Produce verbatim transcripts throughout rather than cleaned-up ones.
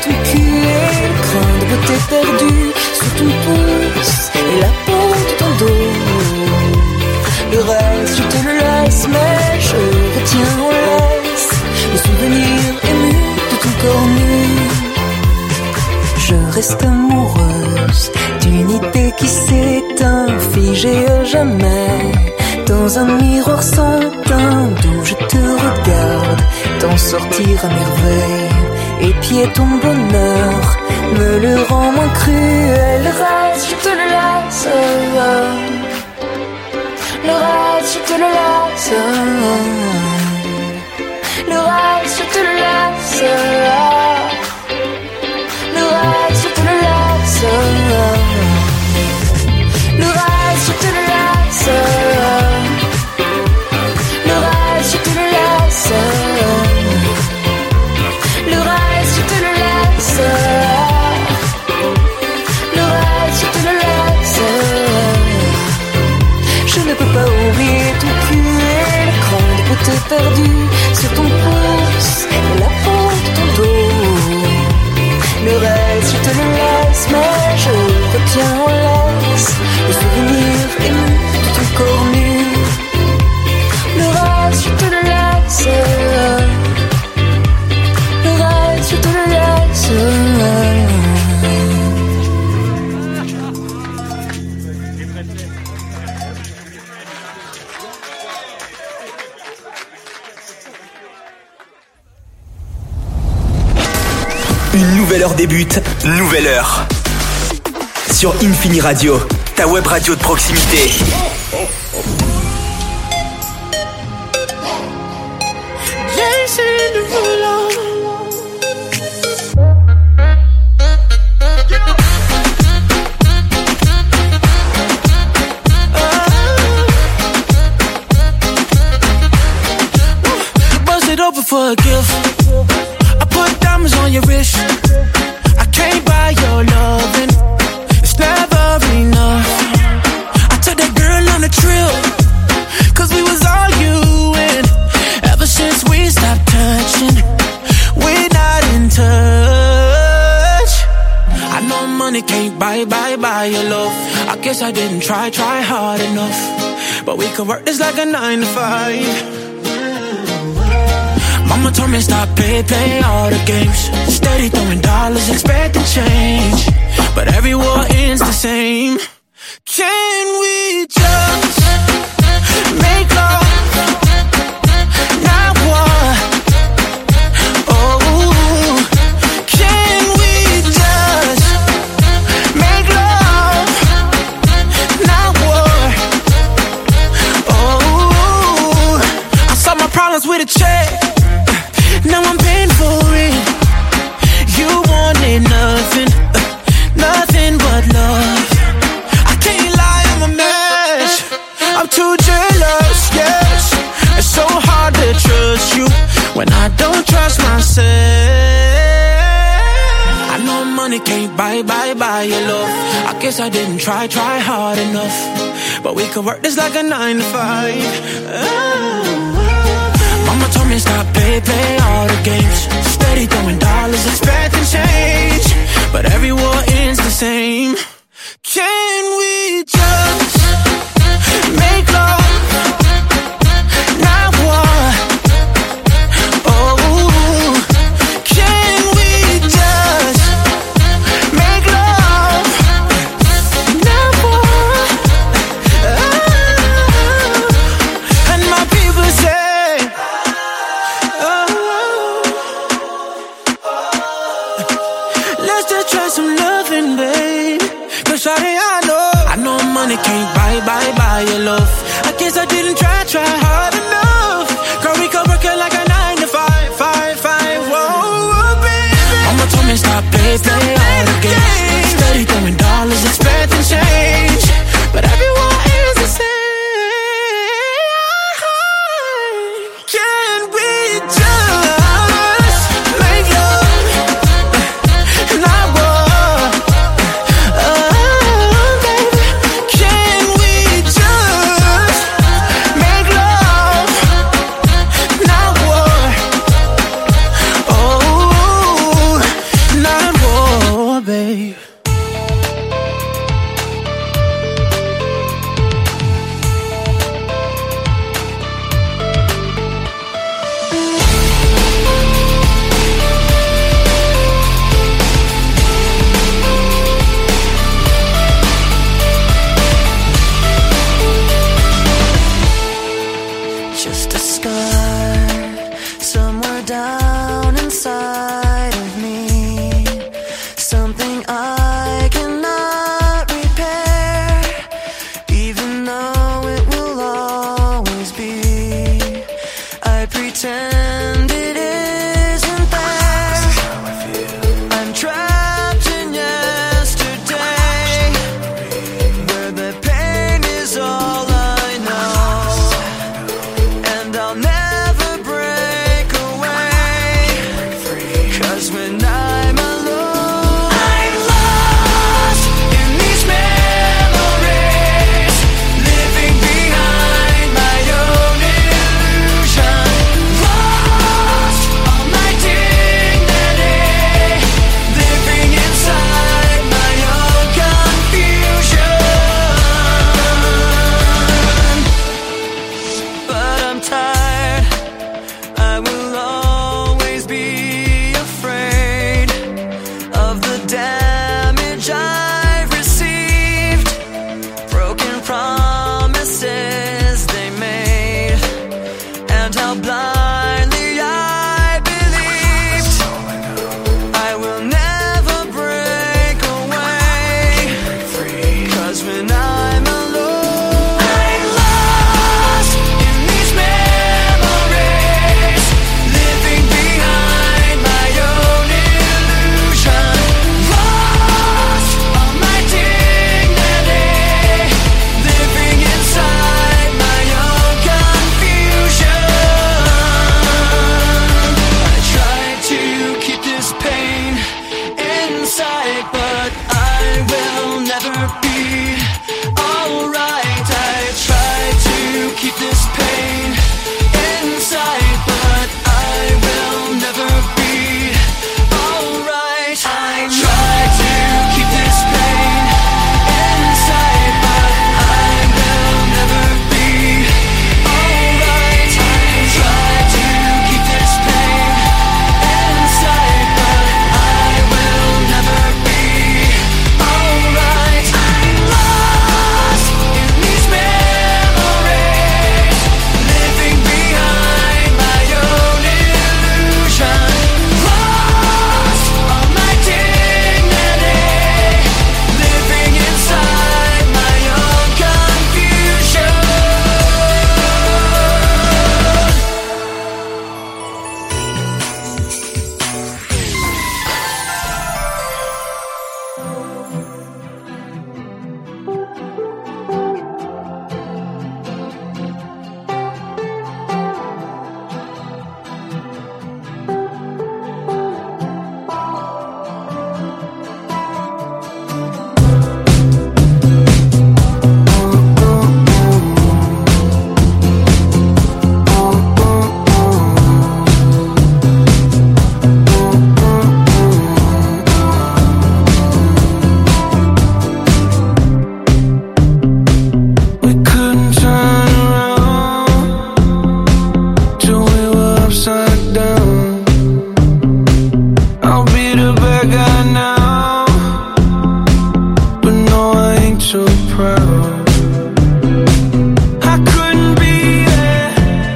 ton cul et le crin de beauté perdue sous ton pouce et la peau de ton dos. Le reste, je te le laisse, mais je retiens en laisse le souvenir ému de ton corps nu. Je reste amoureuse d'une idée qui s'éteint, figée à jamais dans un miroir sans teint, d'où je te regarde t'en sortir à merveille. Épier ton bonheur me le rend moins cruel. Le reste, je te le laisse. Le reste, je te le laisse. Le reste, je te le laisse. Le reste, je te le laisse. Le reste, je te le laisse. Le reste, je te le laisse. Le reste, je te le laisse. Le reste, je te le laisse. Je ne peux pas oublier ton cul et le crin de beauté perdue sur ton pouce et la peau de ton dos. Le reste, je te le laisse, mais je retiens en laisse le souvenir ému de ton corps nu. Le reste, je te le laisse. Le reste, je te le laisse. Une nouvelle heure débute, nouvelle heure. Sur Infini Radio, ta web radio de proximité. Bust it open for a gift. I put diamonds on your wrist. I can't buy your loving. It's never enough. I took that girl on a trip, cause we was arguing. Ever since we stopped touching, we're not in touch. I know money can't buy, buy, buy your love. I guess I didn't try, try hard enough. But we could work this like a nine to five. Mama told me stop, play, play all the games. Steady throwing dollars, expecting change. But every war ends the same. Can we just make love? Not war. Oh, can we just make love? Not war. Oh, I solved my problems with a check. Now I'm paying for it. You wanted nothing, uh, nothing but love. I can't lie, I'm a mess. I'm too jealous, yes. It's so hard to trust you when I don't trust myself. I know money can't buy, buy, buy your love. I guess I didn't try, try hard enough. But we could work this like a nine to five. Oh. Mama told me stop, play, play all the games. Steady throwing dollars, expecting change. But every war ends the same. Can we just make love? Not war. Oh, can we just make love? Not war. Oh, and my people say, try some loving, babe. Cause shawty, I know I know money can't buy, buy, buy your love. I guess I didn't try, try hard enough. Girl, we could work it like a nine to five, five, five, whoa, baby. Mama told me stop, play, play all the games. Steady throwing dollars, expecting change. But everyone is the same. Can we just make love? Not war. Oh, baby. Can we just make love? Not war. Oh, not be alright. I try to keep this pain inside, but I will never be alright. I try to keep this pain inside, but I will never be alright. I try to keep this pain inside, but I will never be alright. I'm lost in these memories, living behind my own illusion. Lost all my dignity, living inside my own confusion. We couldn't turn around till we were upside down. I'll be the bad guy now, but no, I ain't too proud. I couldn't be there,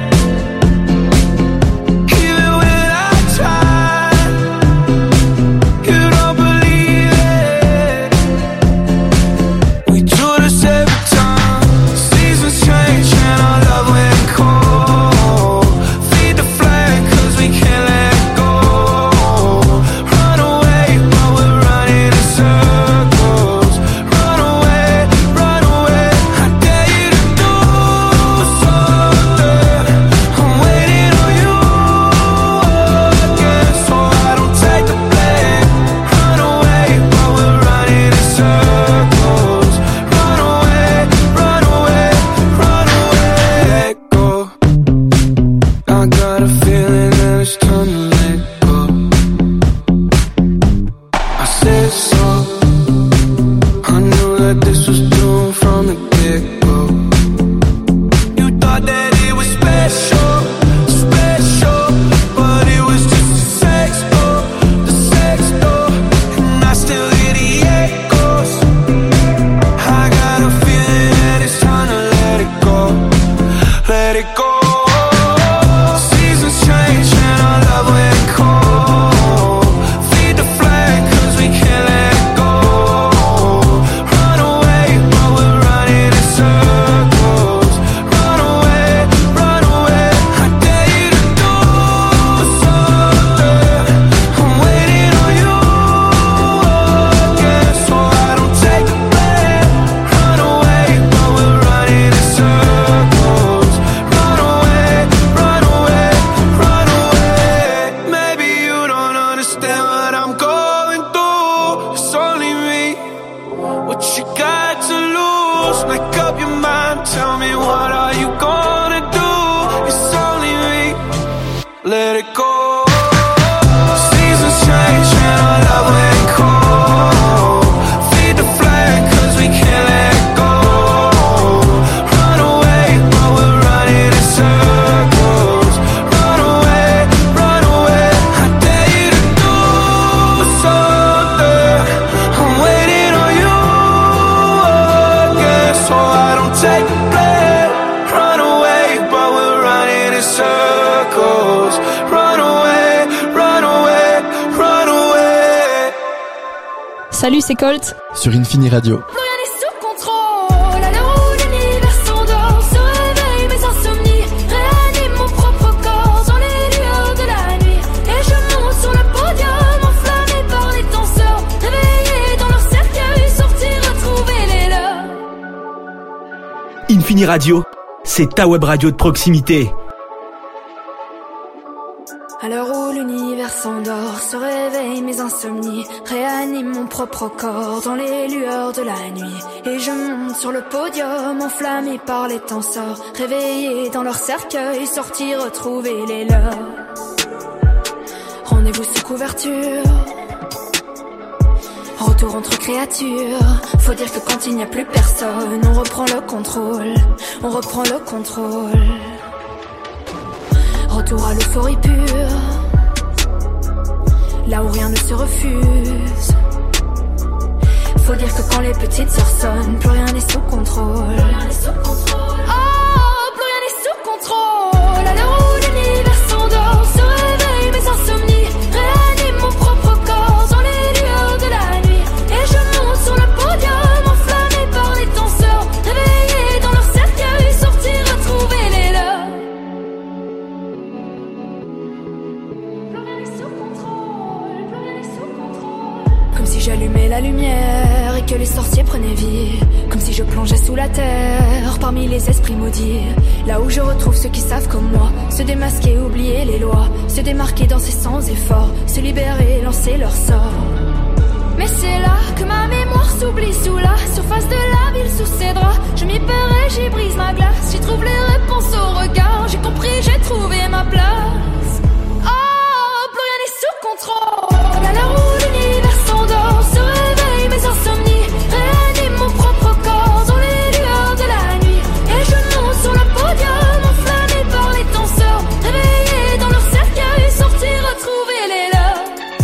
even when I tried. You don't believe it. We do this every time. Seasons change and our love went cold. Feed the flag 'cause we can't let go. Run away while we're running in circles. Run away, run away. I dare you to do something. I'm waiting on you again, so I don't take the blame. Run away while we're running in circles. Run away, run away, run away. Go. I got a feeling that it's time to let go. I said so. I knew that this was doomed from the get-go. You thought that it was special, special, but it was just a sex door, the sex door, and I still hear the echoes. I got a feeling that it's time to let it go, let it go. Seasons change and our love went cold. Feed the flag 'cause we can't let go. Run away while we're running in circles. Run away, run away. I dare you to do something. I'm waiting on you again, so I don't take the blame. Run away while we're running in circles. Run away, run away, run away. Maybe you don't understand what I'm going through. It's only me. What you got to lose? Make up your mind. Tell me, what are you gonna do? It's only me. Let it go. Seasons change and our love went cold. Feed the flag 'cause we can't let go. Run away while we're running in circles. Run away, run away. I dare you to do something. I'm waiting on you again, so I don't take the blame. Run away while we're running in circles. Run away, run away, run away. Salut, c'est Colt. Sur Infini Radio. Plus rien n'est sous contrôle. À l'heure où l'univers s'endort, se réveille mes insomnies, réanime mon propre corps dans les lueurs de la nuit. Et je monte sur le podium, enflammé par les danseurs, réveillés dans leur cercueil, sortir retrouver les leurs. Infini Radio, c'est ta web radio de proximité. À l'heure où l'univers l'univers s'endort, se réveillent mes insomnies, réanime mon propre corps dans les lueurs de la nuit. Et je monte sur le podium, enflammé par les tenseurs, réveillés dans leur cercueil, sortis retrouver les leurs. Rendez-vous sous couverture, retour entre créatures. Faut dire que quand il n'y a plus personne, on reprend le contrôle, on reprend le contrôle. Retour à l'euphorie pure, là où rien ne se refuse. Faut dire que quand les petites sœurs sonnent, plus rien n'est sous contrôle. Oh, plus rien n'est sous contrôle. À l'heure où l'univers s'endort, se réveillent mes insomnies, réanime mon propre corps dans les lueurs de la nuit. Et je monte sur le podium, enflammé par les danseurs, réveillés dans leur cercueil, sortir retrouver les leurs. Comme si j'allumais la lumière et que les sorciers prenaient vie. Comme si je plongeais sous la terre, parmi les esprits maudits. Là où je retrouve ceux qui savent comme moi, se démasquer, oublier les lois, se démarquer, danser sans effort, se libérer, lancer leur sort. Mais c'est là que ma mémoire s'oublie sous la surface de la ville, sous ses draps. Je m'y perds et j'y brise ma glace, j'y trouve les réponses au regard. J'ai compris, j'ai trouvé ma place. Oh, plus rien n'est sous contrôle. À l'heure où l'univers s'endort, se réveillent mes insomnies, réanime mon propre corps dans les lueurs de la nuit. Et je monte sur le podium, enflammé par les danseurs, réveillés dans leur cercueil, sortis retrouver les leurs.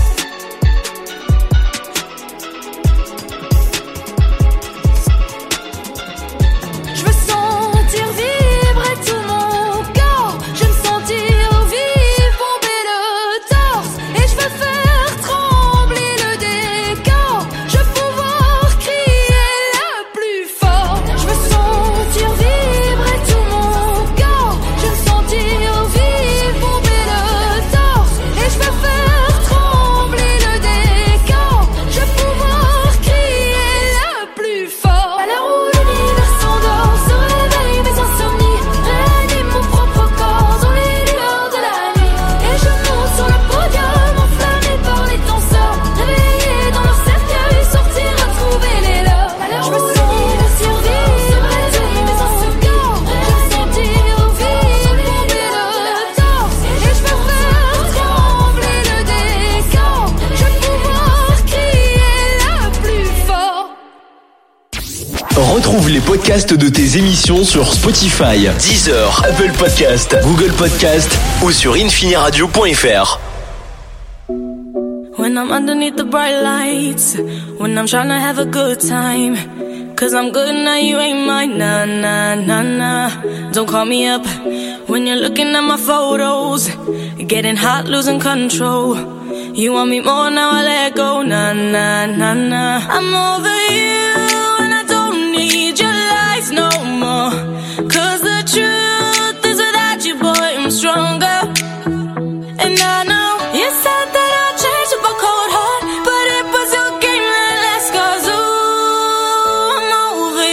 Je veux sentir vibrer tout mon corps, je veux me sentir vivre, bomber le torse. Et je veux faire trembler le décor, je veux pouvoir crier le plus fort. Je veux sentir vibrer tout mon corps, je veux me sentir vivre, bomber le torse. Et je veux faire trembler le décor, je veux pouvoir crier le plus fort. À l'heure où l'univers s'endort, se réveillent mes insomnies, réanime mon propre corps dans les lueurs de la nuit. Et je monte sur le podium, enflammé par les danseurs, réveillés dans leur cercueil, sortir retrouver les leurs. Alors je me sens survivre, se réveillent mes insomnies, je me sentir vivre, bomber le torse. Et je veux faire trembler le décor, je veux pouvoir crier le plus fort. Retrouve les podcasts de tes émissions sur Spotify, Deezer, Apple Podcast, Google Podcast ou sur infiniradio point f r. When I'm underneath the bright lights, when I'm trying to have a good time, cause I'm good now, you ain't mine, nah, nah, nah, nah. Don't call me up when you're looking at my photos, getting hot, losing control. You want me more, now I let go, nah, nah, nah, nah. I'm over you and I don't need your lies no more, cause the truth is without you, boy, I'm stronger. And I know you said that I'll change up a cold heart, but it was your game that last, cause ooh, I'm over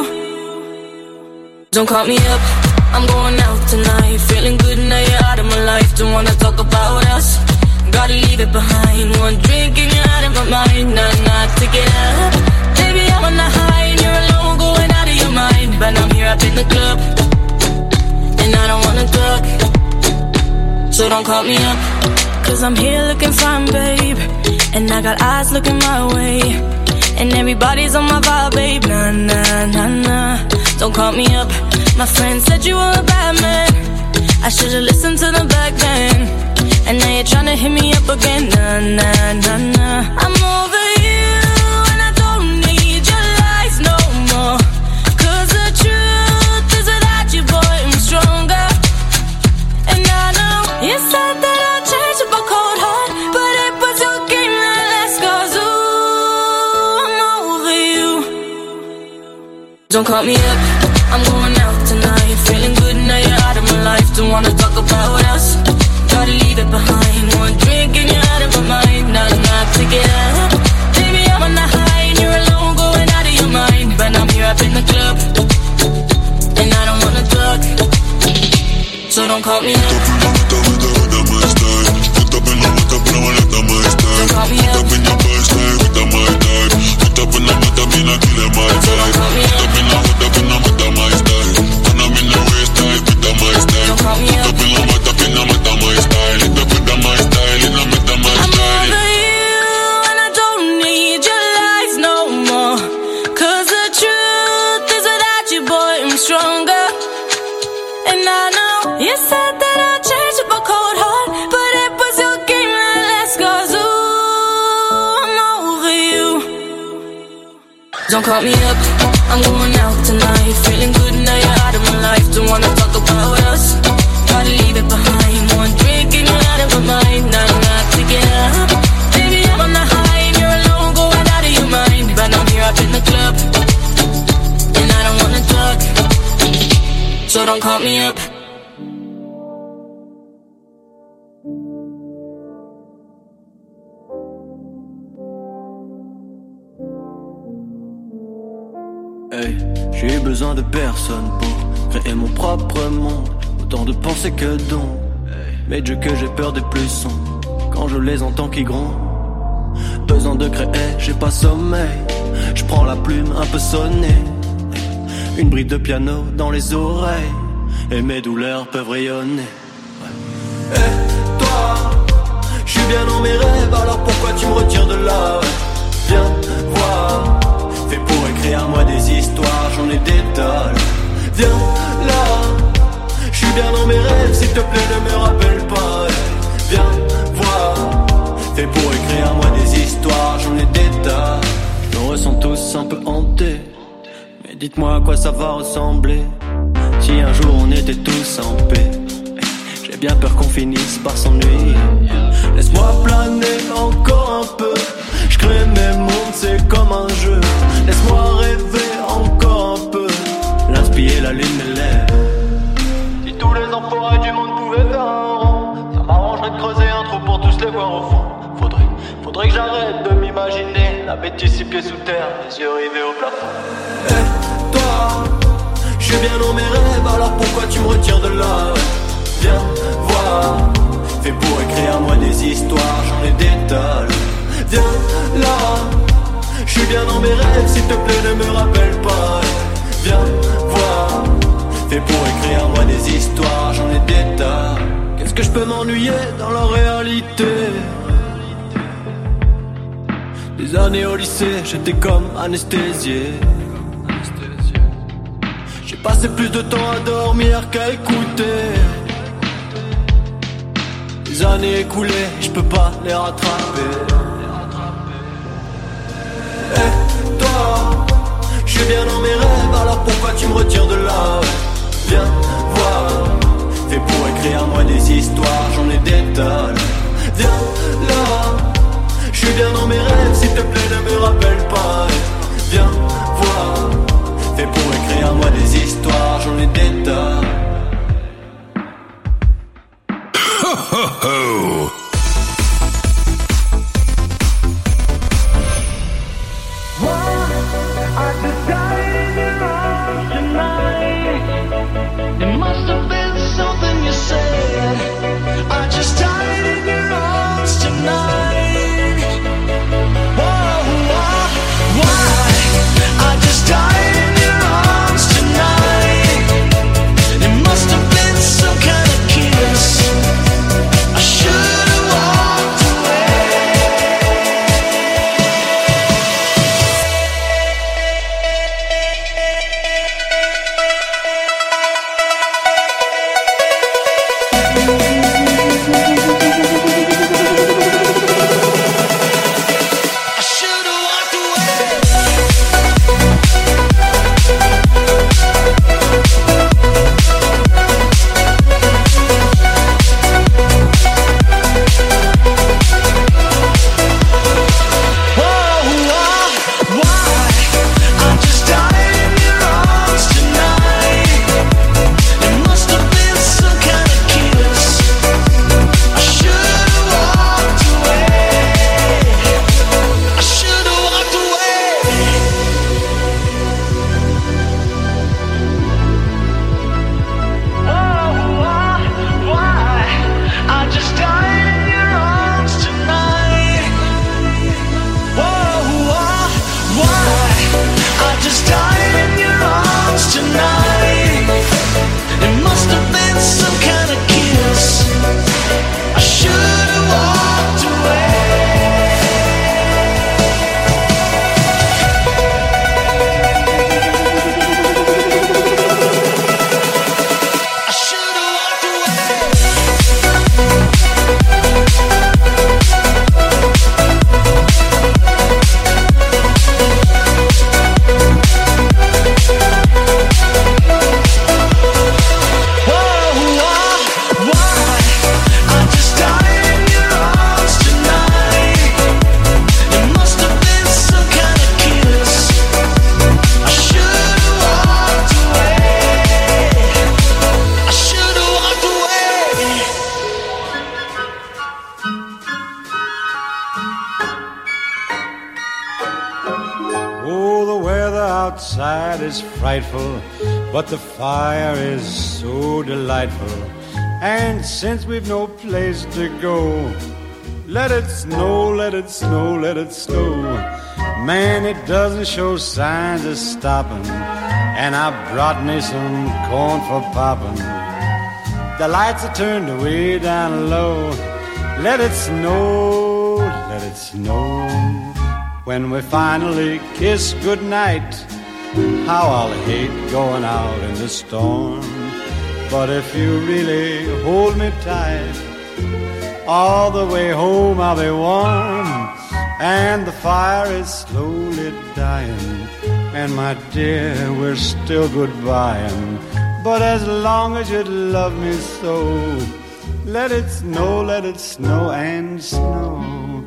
you. Don't call me up, I'm going out tonight, feeling good now you're out of my life. Don't wanna talk about us, gotta leave it behind. One drink and you're out of my mind, nah, nah, take it up. Baby, I'm on the high and you're alone, going out of your mind. But I'm here up in the club, and I don't wanna talk, so don't call me up, cause I'm here looking fine, babe, and I got eyes looking my way, and everybody's on my vibe, babe, nah, nah, nah, nah. Don't call me up, my friend said you were a bad man, I should've listened to them back then, and now you're tryna hit me up again, nah, nah, nah, nah. I'm over you and I don't need your lies no more, cause the truth is without you, boy, I'm stronger. And I know you said that I'll change up a cold heart, but it was your game that last, cause ooh, I'm over you. Don't call me up, I'm going out tonight, feeling good now you're out of my life. Don't wanna talk about us, gotta leave it behind. One drink and you're out of my mind, nah, nah, take it up. Baby, I'm on the high and you're alone, going out of your mind. But I'm here up in the club, and I don't wanna talk, so don't call me up. you said that I'd change up a cold heart, but it was your game that last. 'Cause ooh, I'm over you. Don't call me up, I'm going out tonight. Feeling good now you're out of my life. Don't wanna talk about us, gotta leave it behind. One drink and you're out of my mind. Not enough to get up. Baby, I'm on the high and you're alone, going out of your mind. But I'm here up in the club, and I don't wanna talk, so don't call me up. Hey, j'ai eu besoin de personne pour créer mon propre monde. Autant de pensées que d'ondes. Mais Dieu que j'ai peur des plus sombres quand je les entends qui grondent. Besoin de créer, j'ai pas sommeil. Je prends la plume un peu sonnée, une brique de piano dans les oreilles, et mes douleurs peuvent rayonner. Ouais. Hey, toi, je suis bien dans mes rêves, alors pourquoi tu me retires de là? Viens voir, fais pour écrire moi des histoires, j'en ai des tonnes. Viens là, je suis bien dans mes rêves, s'il te plaît ne me rappelle pas. Viens voir, fais pour écrire moi des histoires, j'en ai des tas. Je me ressens tous un peu hanté, mais dites-moi à quoi ça va ressembler si un jour on était tous en paix. J'ai bien peur qu'on finisse par s'ennuyer. Laisse-moi planer encore un peu, je crée mes mondes, c'est comme un jeu. Laisse-moi rêver encore un peu, l'inspire la lune mes lèvres. Si tous les enfoirés du monde pouvaient faire un rond, ça m'arrangerait de creuser un trou pour tous les voir au fond. Faudrait, faudrait que j'arrête de m'imaginer la bêtise six pieds sous terre, les yeux rivés au plafond. Hey, toi, je suis bien dans mes rêves, alors pourquoi tu me retires de là? Viens voir, fais pour écrire moi des histoires, j'en ai des tonnes. Viens là, je suis bien dans mes rêves, s'il te plaît ne me rappelle pas. Viens voir, fais pour écrire moi des histoires, j'en ai des tas. Qu'est-ce que je peux m'ennuyer dans la réalité? Des années au lycée, j'étais comme anesthésié. J'ai passé plus de temps à dormir qu'à écouter. Les années écoulées, je peux pas les rattraper. Hey, toi, je suis bien dans mes rêves, alors pourquoi tu me retires de là? Viens voir, fais pour écrire moi des histoires, j'en ai des tonnes. Viens là, je suis bien dans mes rêves, s'il te plaît ne me rappelle pas. Viens voir, fais pour écrire moi des histoires, j'en ai des tas. Ho ho ho! It must have been something you said. I just died in your arms tonight. Whoa, why, why? I just died in your arms tonight. It must have been some kind of kiss. I should have walked away. outside is frightful, but the fire is so delightful. And since we've no place to go, let it snow, let it snow, let it snow. Man, it doesn't show signs of stopping, and I brought me some corn for popping. The lights are turned way down low. Let it snow, let it snow. When we finally kiss goodnight, how I'll hate going out in the storm. But if you really hold me tight, all the way home I'll be warm. And the fire is slowly dying, and my dear, we're still goodbying. But as long as you love me so, let it snow, let it snow and snow.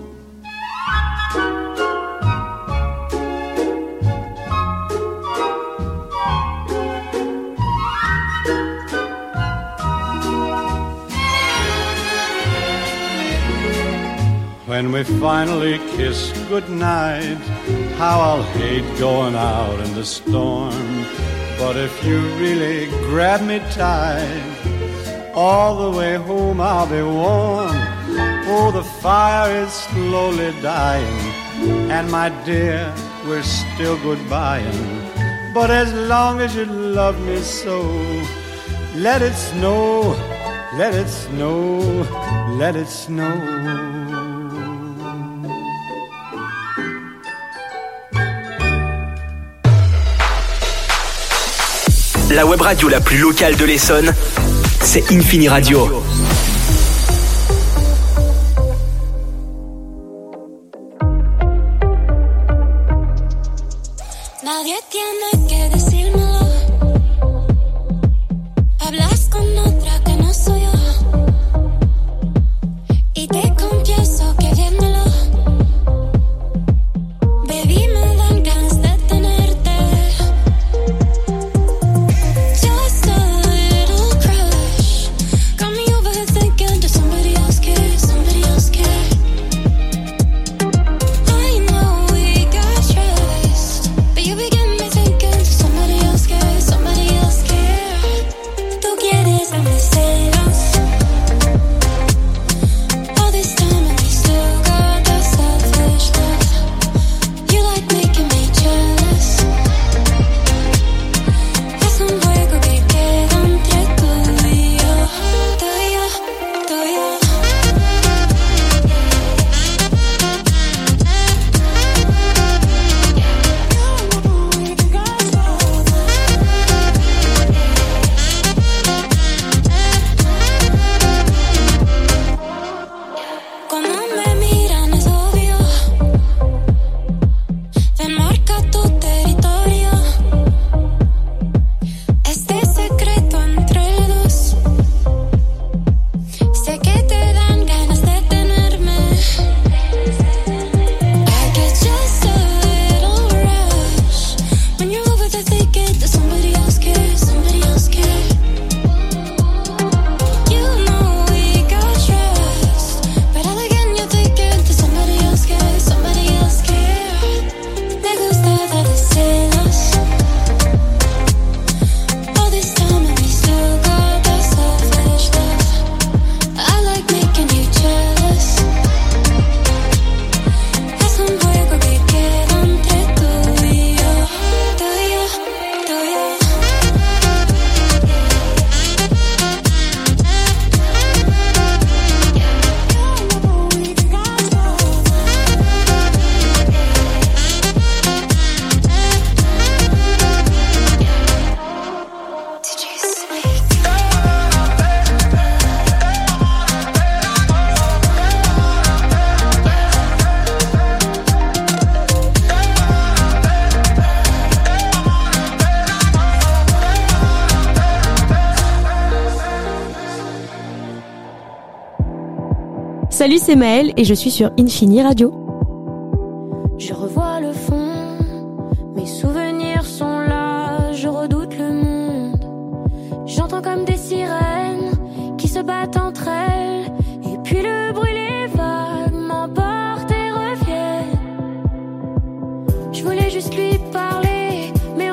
When we finally kiss goodnight, how I'll hate going out in the storm. But if you really grab me tight, all the way home I'll be warm. Oh, the fire is slowly dying, and my dear, we're still goodbying. But as long as you love me so, let it snow, let it snow, let it snow. La web radio la plus locale de l'Essonne, c'est Infini Radio. Nadie tiene que decírmelo. Hablas con otra que no soy yo. Y te confieso que viéndolo, baby, me dan ganas de tenerte. Just a little crush got me over here thinking, does somebody else care? Somebody else care? I know we got trust, but you begin me thinking, does somebody else care? Somebody else care? Tú quieres darme celos all this time, and we still got that selfish love. You like making me jealous. Es un juego que queda entre tú y yo, tú y yo, tú y yo. Como me miran es obvio, demarca tu territorio. Este secreto entre dos, sé que te dan ganas de tenerme. I get just a little rush when you're over there thinking, does somebody else care? Somebody else care? You know we got trust, but all again you're thinking, does somebody else care? Somebody else care? Me gusta darte celos all this time, and we still got that selfish love. I like making you jealous. Es un juego que queda entre tú y yo, tú y yo, tú y yo. Did you sleep? Salut, c'est Maëlle et je suis sur Infini Radio. Je revois le fond, mes souvenirs sont là, je redoute le monde. J'entends comme des sirènes qui se battent entre elles, et puis le bruit, les vagues m'emportent et reviennent. Je voulais juste lui parler, mais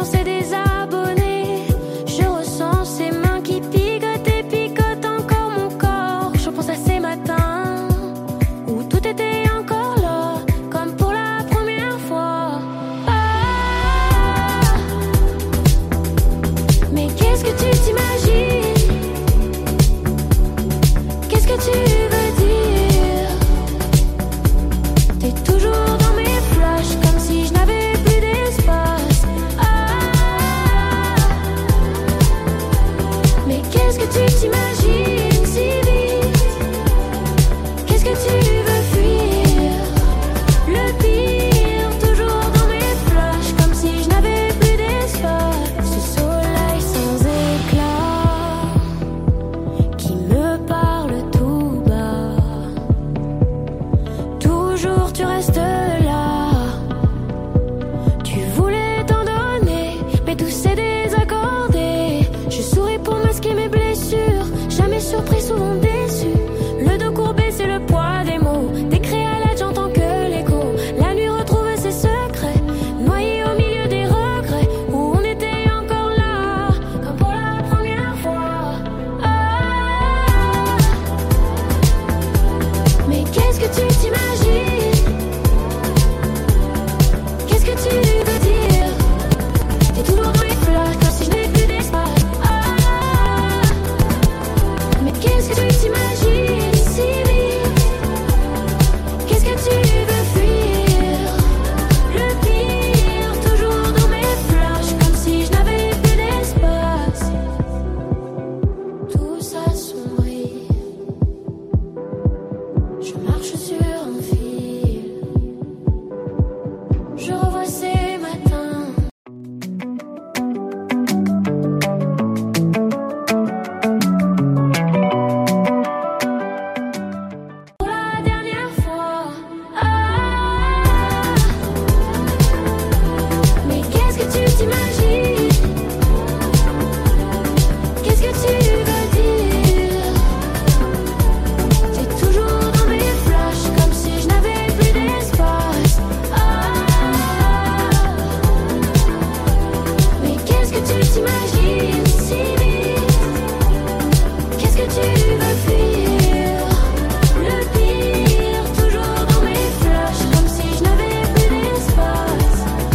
t'imagines si vite. Qu'est-ce que tu veux fuir? Le pire, toujours dans mes flashs, comme si je n'avais plus d'espace.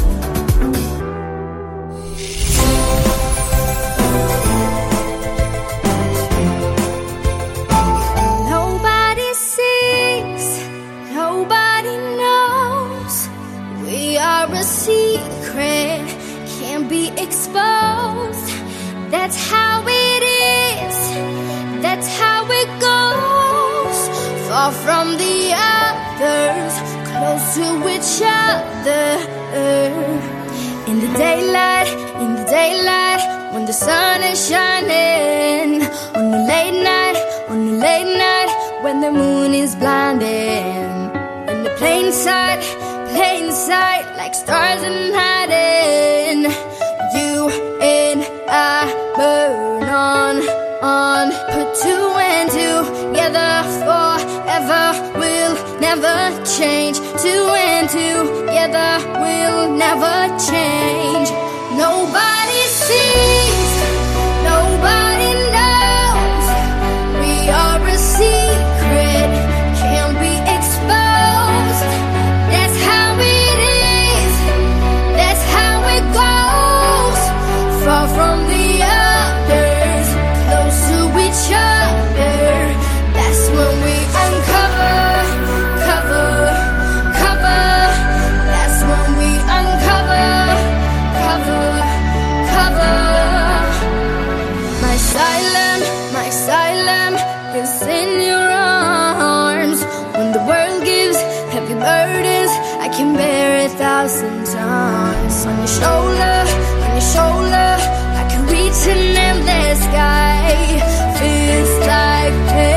Nobody sees, nobody knows. We are a secret, can't be exposed. That's how it is, that's how it goes. Far from the others, close to each other. In the daylight, in the daylight, when the sun is shining. On the late night, on the late night, when the moon is blinding. In the plain sight, plain sight, like stars in hiding. You and I burn on, on. Put two and two together forever. We'll never change. Two and two together. We'll never change. Nobody sees, nobody knows. We are a secret, can't be exposed. That's how it is, that's how it goes. Far from the others, close to each other. That's when we uncover, cover, cover. That's when we uncover, cover, cover. My asylum, my asylum is in your arms. When the world gives heavy burdens, I can bear a thousand times. On your shoulder, on your shoulder, I can reach an endless sky. Feels like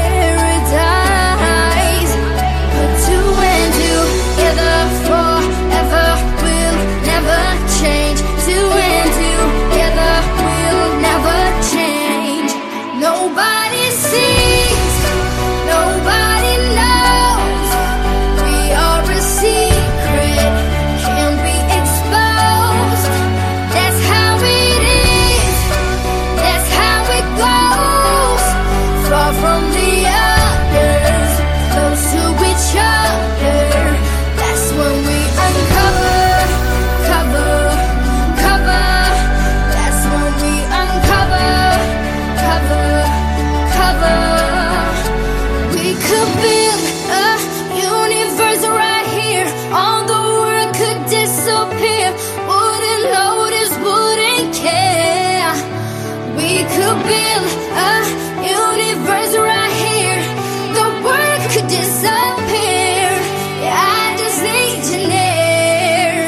paradise. Put two and two together forever. We'll never change. Two and two together. We'll never change. Nobody sees, nobody knows. We are a secret, can't be exposed. That's how it is, that's how it goes. Far from the others, close to each other. That's when we uncover, cover, cover. That's when we uncover, cover, cover. We could build a universe right here. All the world could disappear. Wouldn't notice, wouldn't care. We could build a universe right here. The world could disappear. Yeah, I just need you near.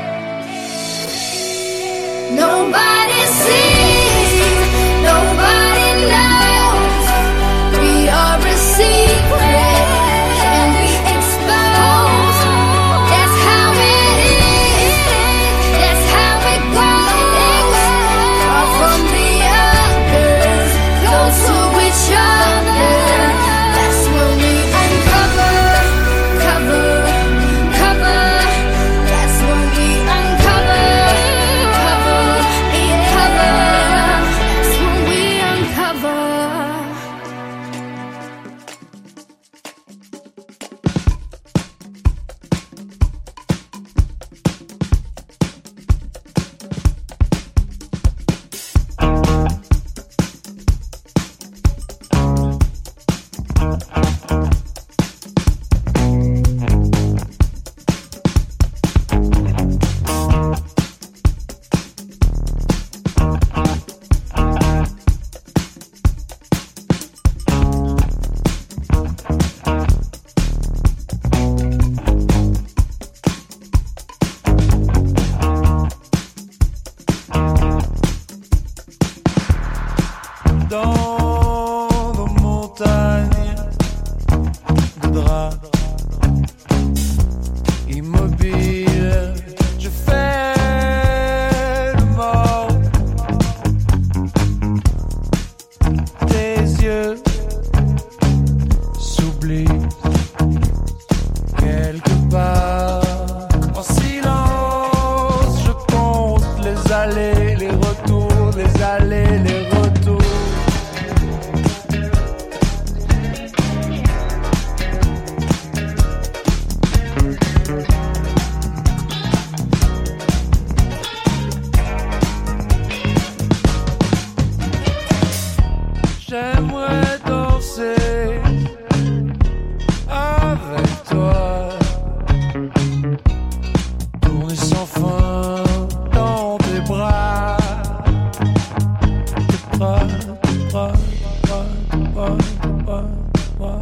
Nobody sees, nobody knows. We are a secret, can't be exposed. That's how it is, that's how it goes. Far from the others, close to each other. et sans fin dans tes bras. Tes bras, tes bras, tes bras, tes bras, tes bras, tes bras,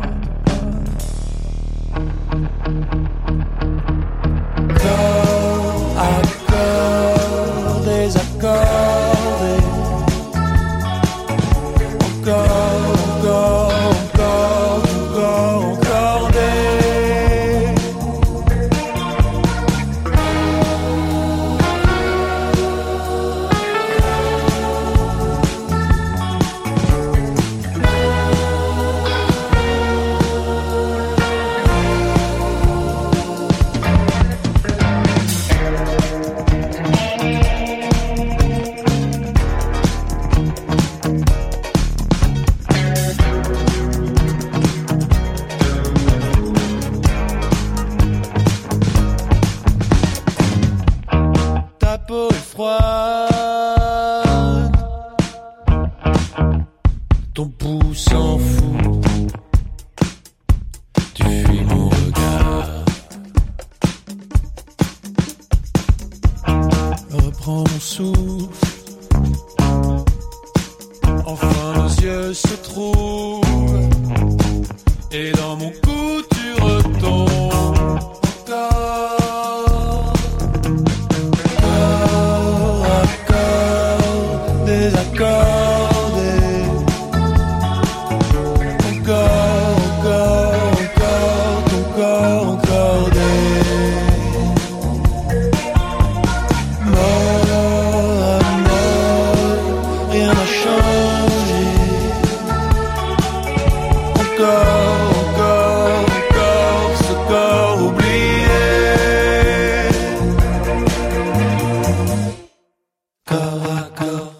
tes bras. Corps à corps, désaccordé. Encore, encore, encore, encore, encore des. Ta peau est froide, ton pouls s'en fout, tu fuis mon regard. Reprends mon souffle, enfin nos yeux se trouvent, et dans mon cou tu retombes encore. Corps à corps, désaccordé. Encore, encore, encore, ton corps encordé. Mort à mort, rien n'a changé. Encore, encore, encore, ce corps oublié. Corps à corps,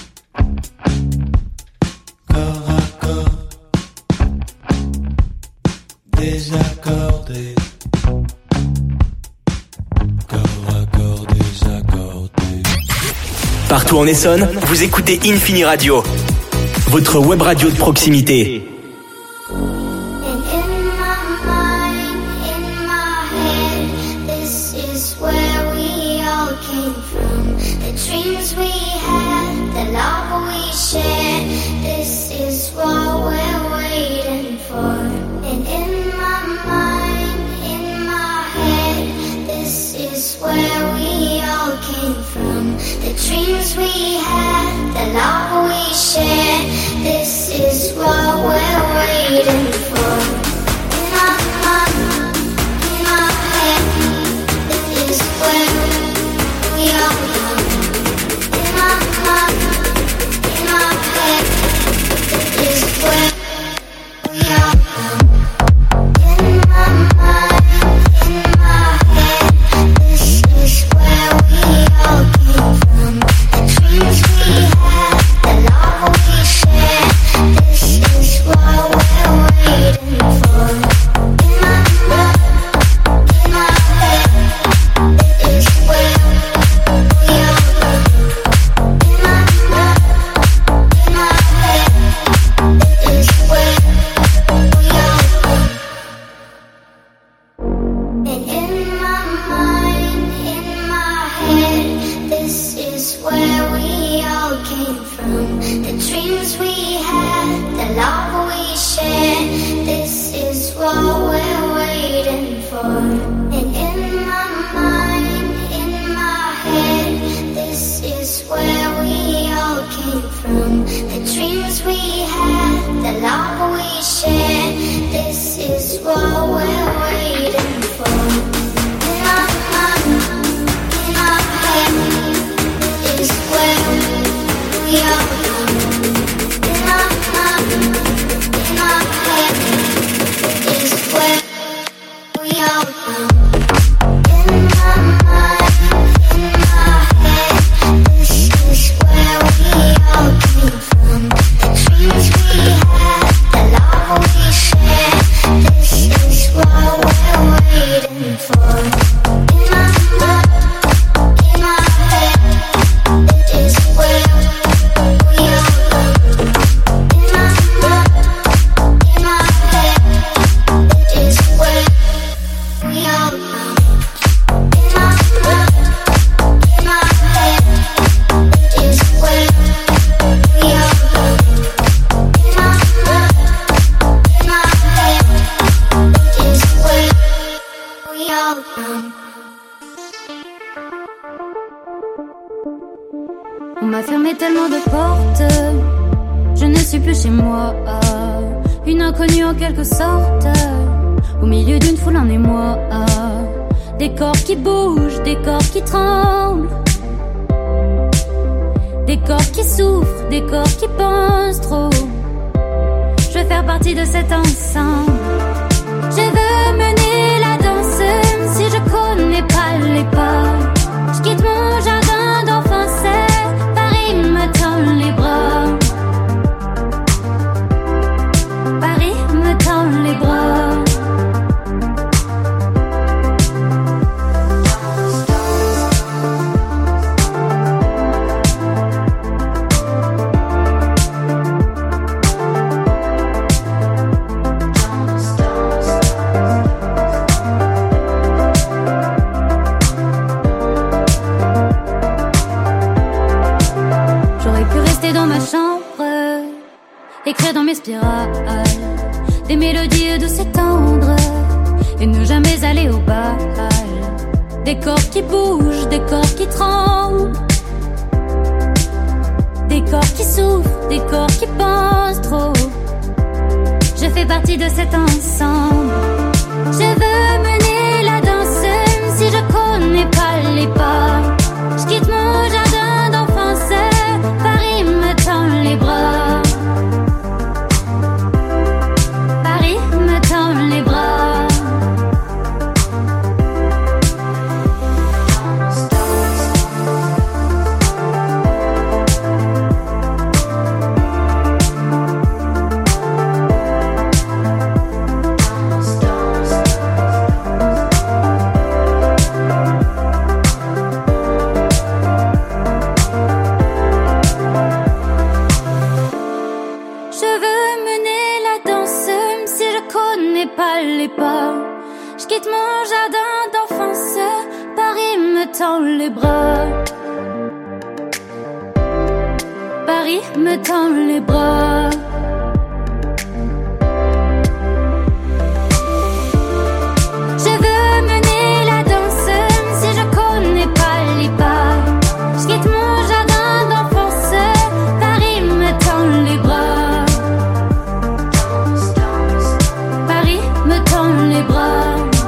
corps à corps, désaccordé. Corps à corps, désaccordé. Partout en Essonne, vous écoutez Infini Radio, votre web radio de proximité. And in my mind, in my head, this is where we all came from. The dreams we had, the love we shared, this is what we're waiting for. And in my mind, in my head, this is where we all came from. The dreams we had, the love we shared, this is what we're waiting for. In my mind, in my head, this is where we all come. In my mind, in my head, this is where we all come. In my mind, in my head, this is where we all came from. The dreams we had, the love we shared, this is what we're waiting for. On m'a fermé tellement de portes, je ne suis plus chez moi. Une inconnue en quelque sorte, au milieu d'une foule en émoi. Des corps qui bougent, des corps qui tremblent, des corps qui souffrent, des corps qui pensent trop. Je veux faire partie de cet ensemble. Je veux mener la danse, même si je connais pas les pas. Je quitte mon jardin d'enfance, Paris me tend les bras. Paris me tend les bras. Écrire dans mes spirales des mélodies douces et tendres et ne jamais aller au bal. Des corps qui bougent, des corps qui tremblent, des corps qui souffrent, des corps qui pensent trop. Je fais partie de cet ensemble. Je veux mener la danse, même si je connais pas les pas. Je quitte mon jardin d'enfance, Paris me tend les bras. Les bras. Je quitte mon jardin d'enfance, Paris me tend les bras. Paris me tend les bras. Je veux mener la danse, même si je connais pas les pas. Je quitte mon jardin d'enfance, Paris me tend les bras. Paris me tend les bras.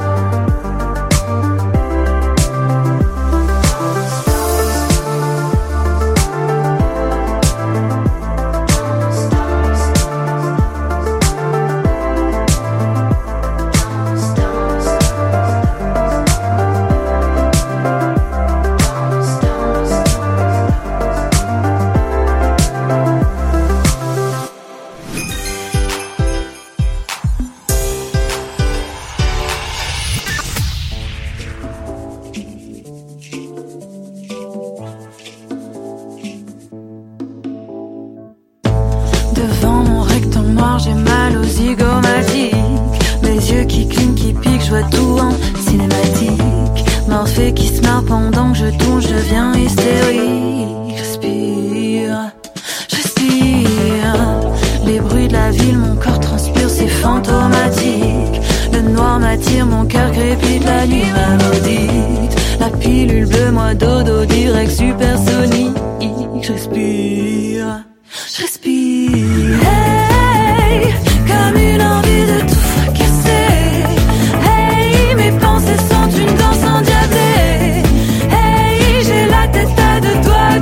J'ai mal aux zygomatiques, mes yeux qui clignent, qui piquent, je vois tout en cinématique. Morphée qui se marre pendant que je tourne, je deviens hystérique. Respire, je respire. Les bruits de la ville, mon corps transpire, c'est fantomatique. Le noir m'attire, mon cœur crépite, la nuit m'a maudite. La pilule bleue, moi dodo, direct supersonique. Je respire, je respire. Hey, comme une envie de tout fracasser. Hey, mes pensées sont une danse endiablée. Hey, j'ai la tête à deux doigts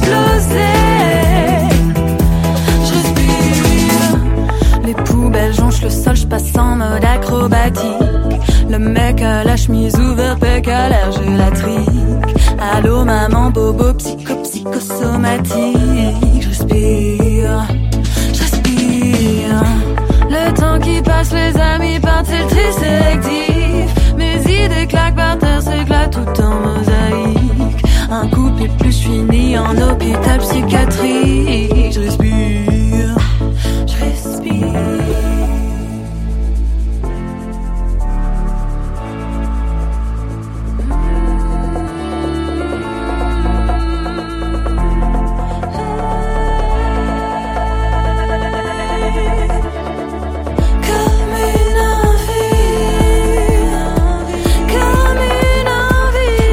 d'exploser. Je respire. Les poubelles jonchent le sol, je passe en mode acrobatique. Le mec à la chemise ouverte, pec à l'air gélatrique. Allô maman, bobo, psycho, psychosomatique. Je respire, je respire. Le temps qui passe, les amis partent, c'est le tri sélectif. Mes idées claquent par terre, s'éclatent tout en mosaïque. Un couple et plus fini en hôpital psychiatrique. Je respire, je respire. Comme une envie, comme une envie.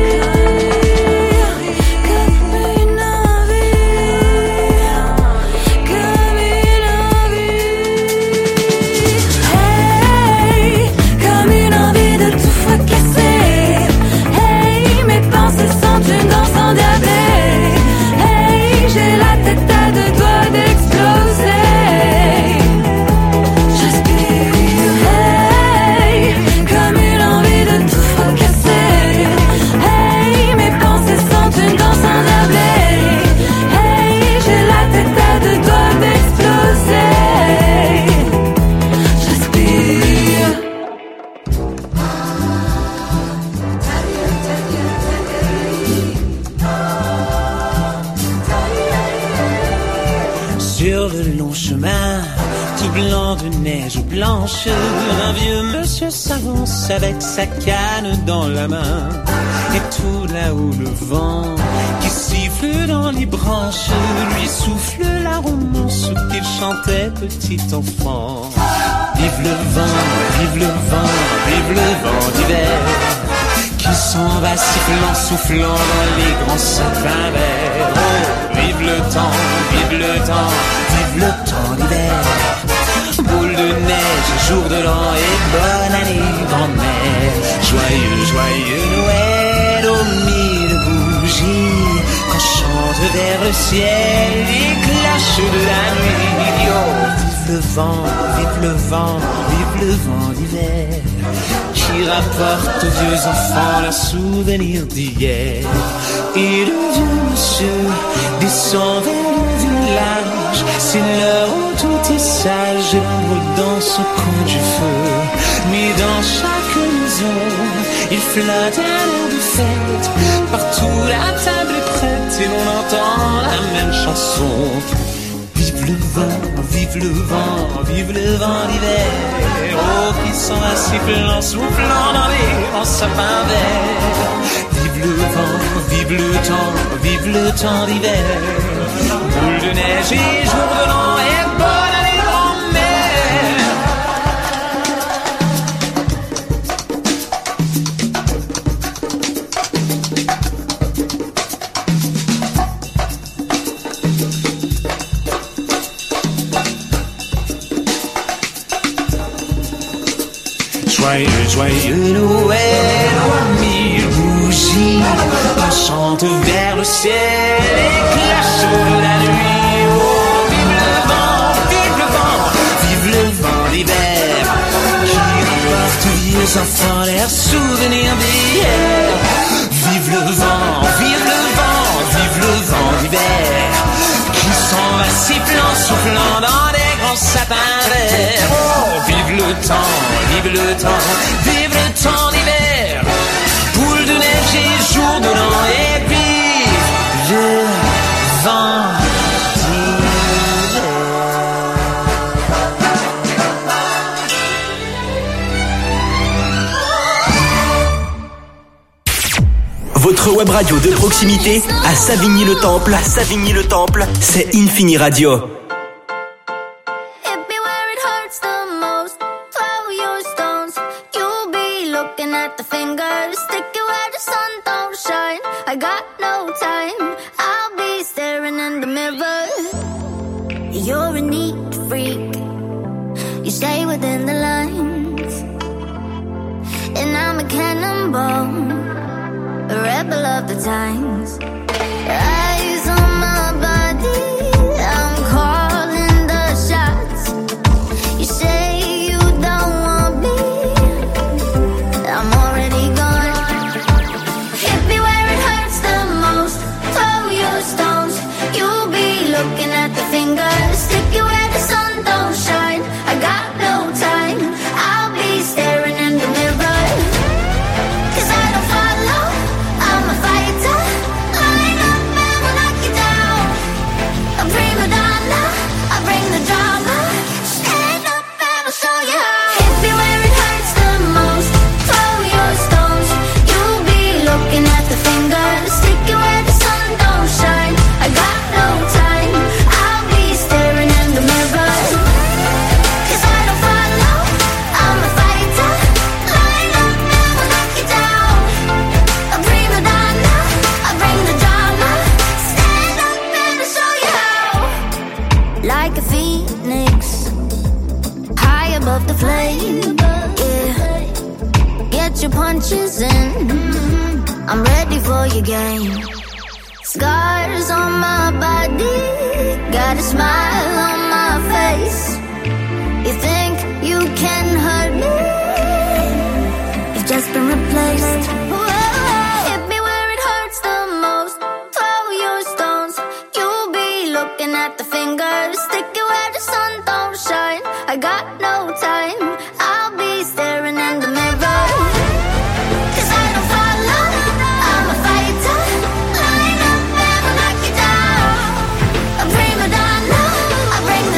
le long chemin, tout blanc de neige blanche, un vieux monsieur s'avance avec sa canne dans la main. Et tout là-haut le vent qui siffle dans les branches lui souffle la romance qu'il chantait petit enfant. Vive le vent, vive le vent, vive le vent d'hiver qui s'en va sifflant, soufflant dans les grands sapins verts. Oh, vive le temps, vive le temps, vive le temps d'hiver. Boule de neige, jour de l'an et bonne année grand-mère. Joyeux, joyeux Noël aux mille bougies qu'on chante vers le ciel les cloches de la nuit. Oh, vive le vent, vive le vent, vive le vent d'hiver qui rapporte aux vieux enfants leurs souvenirs d'hier. Et le vieux monsieur descend vers le village, c'est l'heure où tout est sage, l'ombre danse au coin du feu. Mais dans chaque maison, il flotte un air de fête, partout la table est prête et l'on entend la même chanson. Vive le vent, vive le vent, vive le vent d'hiver. Oh, qui s'en va sifflant, soufflant dans les grands sapins verts. Vive le vent, vive le temps, vive le temps d'hiver. Boule de neige et jour de l'an et bonne année grand-mère. Joyeux, joyeux Noël aux mille bougies qu'on chante vers le ciel et clash de la nuit. Oh, vive le vent, vive le vent, vive le vent d'hiver qui rapporte aux vieux enfants leurs souvenirs d'hier. Vive le vent, vive le vent, vive le vent d'hiver qui s'en va sifflant, soufflant dans des grands sapins verts. Oh, vive le temps, vive le temps, vive le temps d'hiver. Boule de neige et jour de l'an et vive le vent d'hiver. Votre web radio de proximité à Savigny-le-Temple, à Savigny-le-Temple, c'est Infini Radio. You're a neat freak. You stay within the lines. And I'm a cannonball, a rebel of the times. Eyes on my body, I'm calling the shots. You say you don't want me, I'm already gone. Hit me where it hurts the most, throw your stones. You'll be looking at the fingers, stick you where the sun don't shine. I got no time, I'll be staring in the mirror. Cause I don't follow, I'm a fighter. Line up and we'll knock you down. A prima donna, I bring the drama. Stand up and I'll show you how. Hit me where it hurts the most, throw your stones. You'll be looking at the fingers, stick you where the sun don't shine. I got no time, I'll be staring in the mirror. Cause I don't follow, I'm a fighter. Line up and we'll knock you down. A prima donna, I bring the drama. Stand up and I'll show you how. Like a phoenix, high above the flame. Yeah, get your punches in, I'm ready for your game. Scars on my body, got a smile on my face. You think you can hurt me, you've just been replaced. Whoa, hit me where it hurts the most, throw your stones. You'll be looking at the fingers, stick it where the sun don't shine. I got no time, I'll be staring in the mirror. Cause I don't follow, I'm a fighter. Line up and we'll knock you down. A prima donna, I bring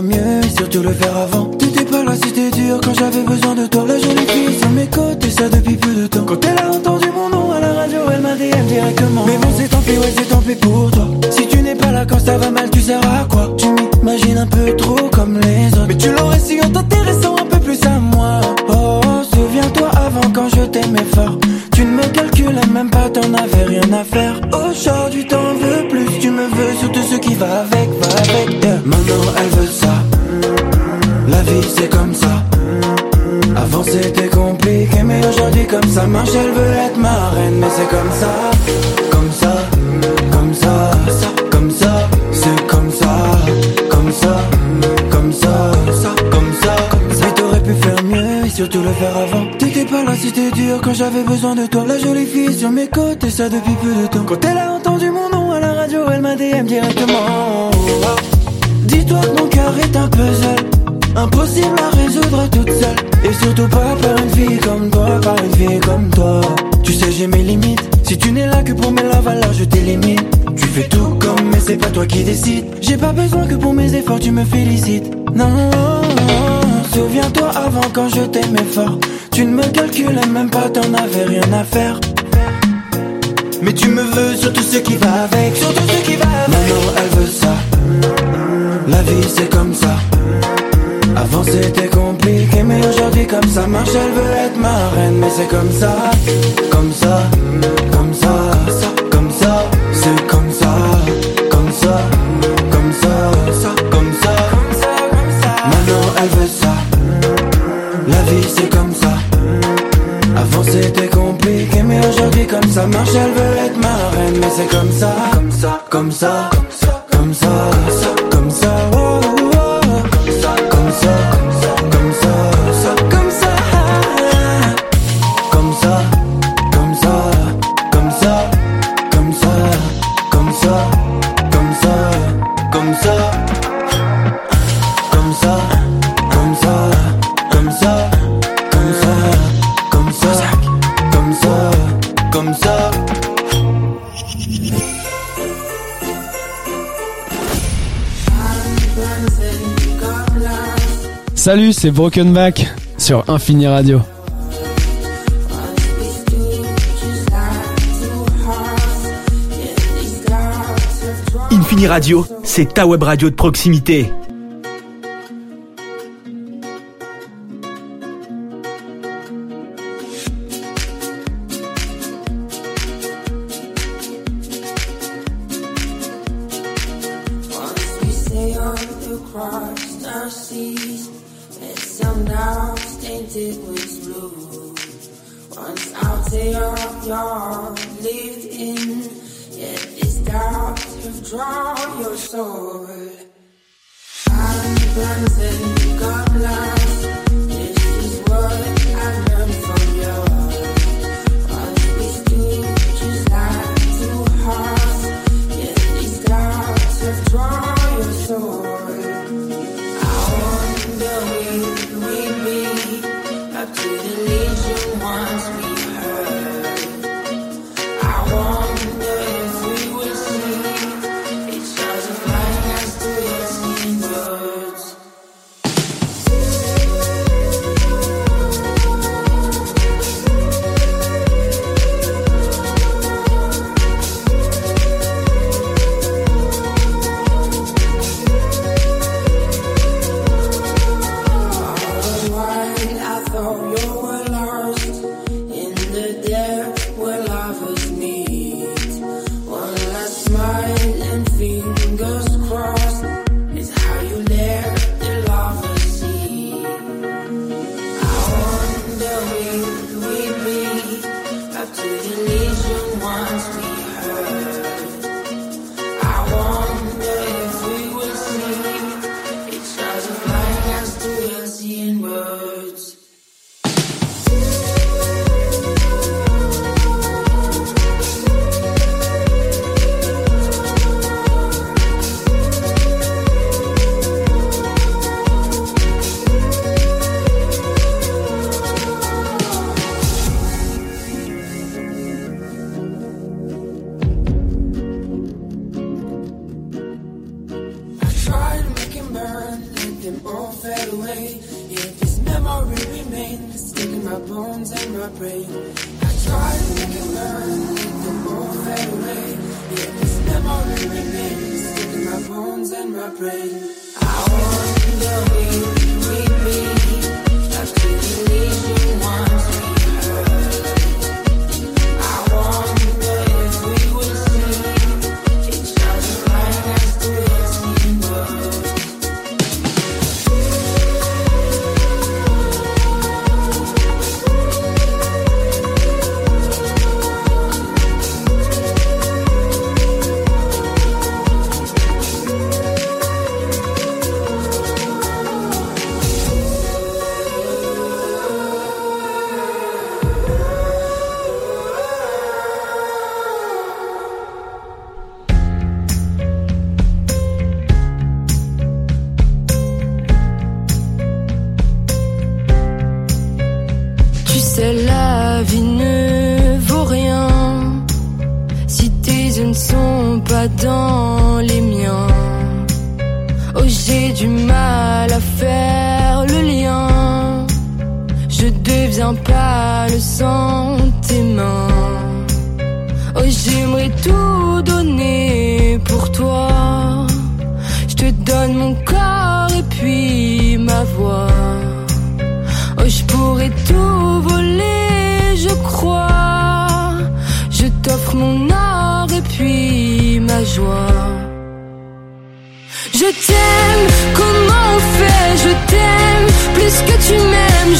faire mieux et surtout le faire avant. T'étais pas là, c'était dur quand j'avais besoin de toi. La jolie fille sur mes côtes et ça depuis peu de temps. Quand elle a entendu mon nom à la radio, elle m'a D M directement. Mais bon c'est tant pis, ouais c'est tant pis pour toi. Si tu n'es pas là quand ça va mal, tu sers à quoi? Tu m'imagines un peu trop comme les autres, mais tu l'aurais su en t'intéressant un peu plus à moi. Oh, souviens-toi avant quand je t'aimais fort. Tu ne me calculais même pas, t'en avais rien à faire. Aujourd'hui t'en veux plus, tu me veux sur tout ce qui va avec, va avec. Yeah. Maintenant elle veut ça, la vie c'est comme ça. Avant c'était compliqué mais aujourd'hui comme ça marche. Elle veut être ma reine mais c'est comme ça, comme ça, comme ça, comme ça, c'est comme ça, comme ça, comme ça, comme ça. Mais t'aurais pu faire mieux et surtout le faire avant. T'étais pas là, c'était dur quand j'avais besoin de toi. La jolie fille sur mes côtes et ça depuis peu de temps. Quand elle a entendu mon nom à la radio, elle m'a D M directement. Dis-toi que mon cœur est un puzzle, impossible à résoudre toute seule. Et surtout pas par une fille comme toi, par une fille comme toi. Tu sais j'ai mes limites, si tu n'es là que pour mes love alors je t'élimine. Tu fais tout comme mais c'est pas toi qui décide. J'ai pas besoin que pour mes efforts tu me félicites. Non, souviens-toi avant quand je t'aimais fort. Tu ne me calculais même pas, t'en avais rien à faire. Mais tu me veux sur tout ce qui va avec, sur tout ce qui va avec. Maintenant elle veut ça, la vie c'est comme ça. Avant c'était compliqué mais aujourd'hui comme ça marche. Elle veut être ma reine mais c'est comme ça, comme ça, comme ça, comme ça, c'est comme ça, comme ça, comme ça, comme ça. Maintenant elle veut ça, la vie c'est comme ça. Avant c'était compliqué mais aujourd'hui comme ça marche. Elle veut être ma reine mais c'est comme ça, comme ça, comme ça, comme ça, comme ça, oh, oh, oh. Comme ça, comme ça, comme ça, comme ça, comme ça, comme ça, comme ça, comme ça, comme ça, comme ça, comme ça, comme ça, comme ça, comme ça, comme ça, comme ça, comme ça. Salut, c'est Broken Back sur Infini Radio. Infini Radio, c'est ta web radio de proximité. memory remains stuck in my bones and my brain. I try to make it learn, make them all fade away. Yet this memory remains stuck in my bones and my brain. I wonder will you meet me after you leave me once we heard. I wonder if we would see each other right as the listening world. La vie ne vaut rien si tes yeux ne sont pas dans les miens. Oh, j'ai du mal à faire le lien. Je deviens pâle sans tes mains. Oh, j'aimerais tout donner pour toi. Je te donne mon corps et puis ma voix. Oh, je pourrais tout voler, je crois. Je t'offre mon or et puis ma joie. Je t'aime, comment on fait? Je t'aime plus que tu m'aimes.